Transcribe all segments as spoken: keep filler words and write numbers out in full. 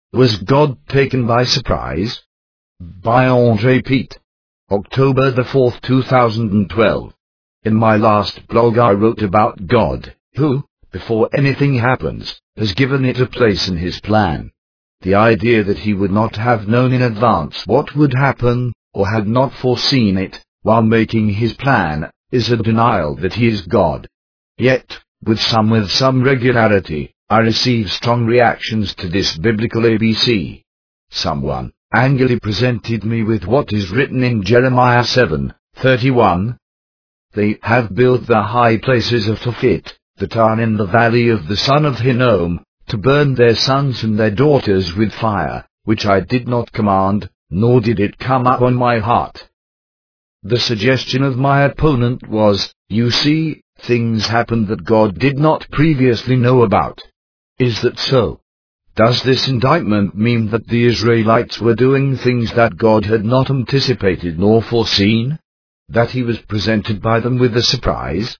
Was God taken by surprise? By Andre Pete. October the fourth two thousand twelve. In my last blog I wrote about God, who, before anything happens, has given it a place in his plan. The idea that he would not have known in advance what would happen, or had not foreseen it, while making his plan, is a denial that he is God. Yet, with some with some regularity, I receive strong reactions to this biblical A B C. Someone angrily presented me with what is written in Jeremiah seven thirty-one. They have built the high places of Tophet, that are in the valley of the son of Hinnom, to burn their sons and their daughters with fire, which I did not command, nor did it come up on my heart. The suggestion of my opponent was, you see, things happened that God did not previously know about. Is that so? Does this indictment mean that the Israelites were doing things that God had not anticipated nor foreseen? That he was presented by them with a surprise?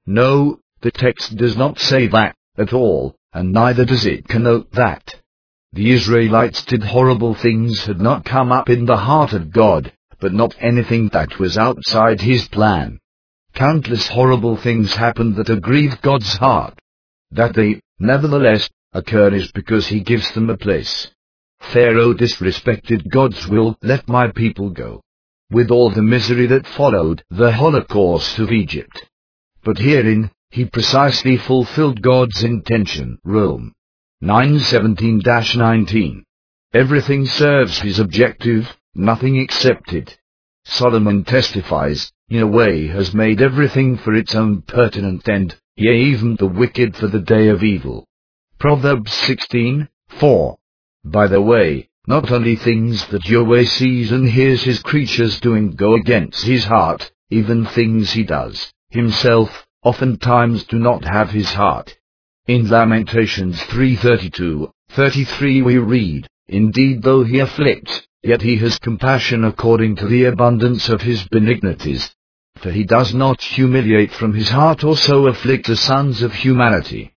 No, the text does not say that, at all, and neither does it connote that. The Israelites did horrible things had not come up in the heart of God, but not anything that was outside his plan. Countless horrible things happened that aggrieved God's heart. That they, nevertheless, occur is because he gives them a place. Pharaoh disrespected God's will, let my people go, with all the misery that followed the Holocaust of Egypt. But herein, he precisely fulfilled God's intention. Rome nine seventeen to nineteen. Everything serves his objective, nothing excepted. Solomon testifies, Yahweh has made everything for its own pertinent end, yea, even the wicked for the day of evil. Proverbs sixteen four. By the way, not only things that Yahweh sees and hears his creatures doing go against his heart, even things he does himself oftentimes do not have his heart. In Lamentations three thirty-two, thirty-three we read, Indeed though he afflicts, yet he has compassion according to the abundance of his benignities. For he does not humiliate from his heart or so afflict the sons of humanity.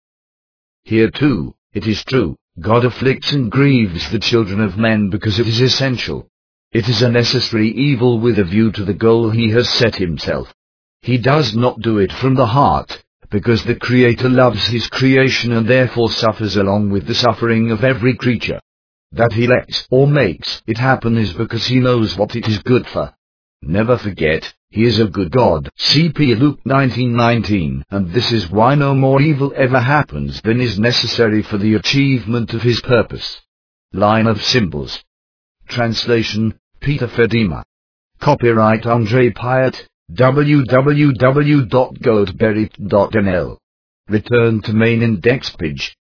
Here too, it is true, God afflicts and grieves the children of men because it is essential. It is a necessary evil with a view to the goal he has set himself. He does not do it from the heart, because the Creator loves his creation and therefore suffers along with the suffering of every creature. That he lets or makes it happen is because he knows what it is good for. Never forget, he is a good God. C P Luke nineteen nineteen, and this is why no more evil ever happens than is necessary for the achievement of his purpose. Line of symbols. Translation, Peter Fedima. Copyright Andre Pyatt, w w w dot goldberry dot n l. Return to main index page.